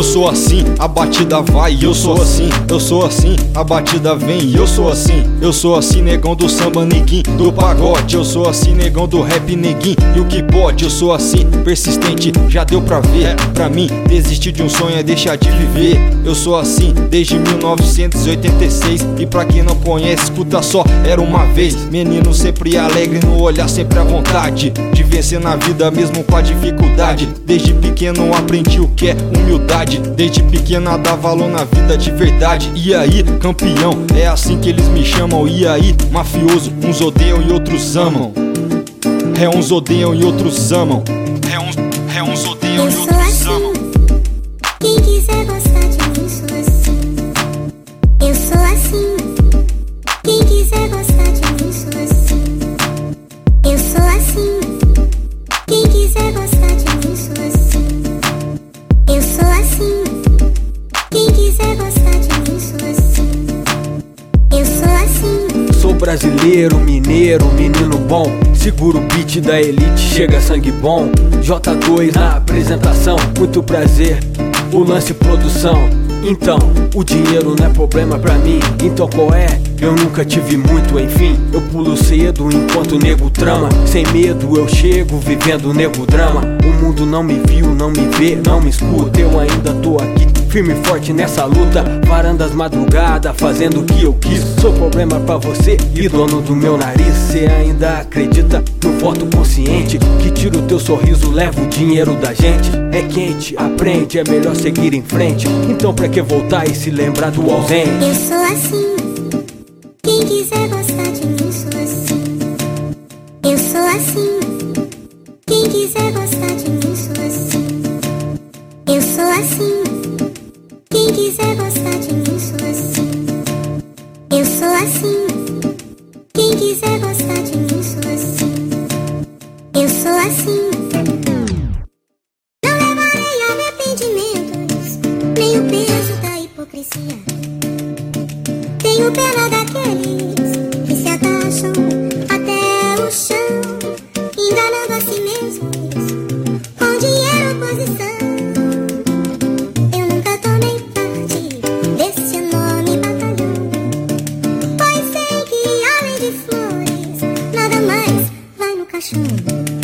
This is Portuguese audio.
Eu sou assim, a batida vai. Eu sou assim, a batida vem. Eu sou assim, negão do samba, neguinho do pagode. Eu sou assim, negão do rap, neguinho e o que pode. Eu sou assim, persistente, já deu pra ver. Pra mim, desistir de um sonho é deixar de viver. Eu sou assim, desde 1986. E pra quem não conhece, escuta só, era uma vez. Menino sempre alegre, no olhar sempre à vontade de vencer na vida mesmo com a dificuldade. Desde pequeno aprendi o que é humildade. Desde pequena dá valor na vida de verdade. E aí, campeão, é assim que eles me chamam. E aí, mafioso, uns odeiam e outros amam. É uns odeiam e outros amam. É uns odeiam e outros amam. Quem quiser gostar de mim, sou assim. Eu sou assim. Quem quiser gostar de mim, sou assim. Eu sou assim. Quem quiser gostar de mim, sou assim. Eu sou assim. Quem quiser gostar de mim, sou assim. Eu sou assim. Sou brasileiro, mineiro, menino bom. Seguro o beat da elite, chega sangue bom. J2 na apresentação, muito prazer. O lance produção. Então, o dinheiro não é problema pra mim. Então qual é? Eu nunca tive muito, enfim. Eu pulo cedo enquanto o nego trama. Sem medo eu chego vivendo o nego drama. O mundo não me viu, não me vê, não me escuta. Eu ainda tô aqui, firme e forte nessa luta. Varandas madrugada, fazendo o que eu quis. Sou problema pra você e dono do meu nariz. Cê ainda acredita no voto consciente que tira o teu sorriso, leva o dinheiro da gente. É quente, aprende, é melhor seguir em frente. Então pra que voltar e se lembrar do ausente? Eu sou assim. Quem quiser gostar de mim, sou assim. Eu sou assim. Quem quiser gostar de mim, sou assim. Eu sou assim. Quem quiser gostar de mim, sou assim. Eu sou assim. Quem quiser gostar de mim, sou assim. Eu sou assim. Não levarei arrependimentos, nem o peso da hipocrisia. Tenho pena daqueles que se agacham até o chão, enganando a si mesmos com dinheiro ou posição. Eu nunca tomei parte desse enorme batalhão, pois sei que além de flores, nada mais vai no caixão.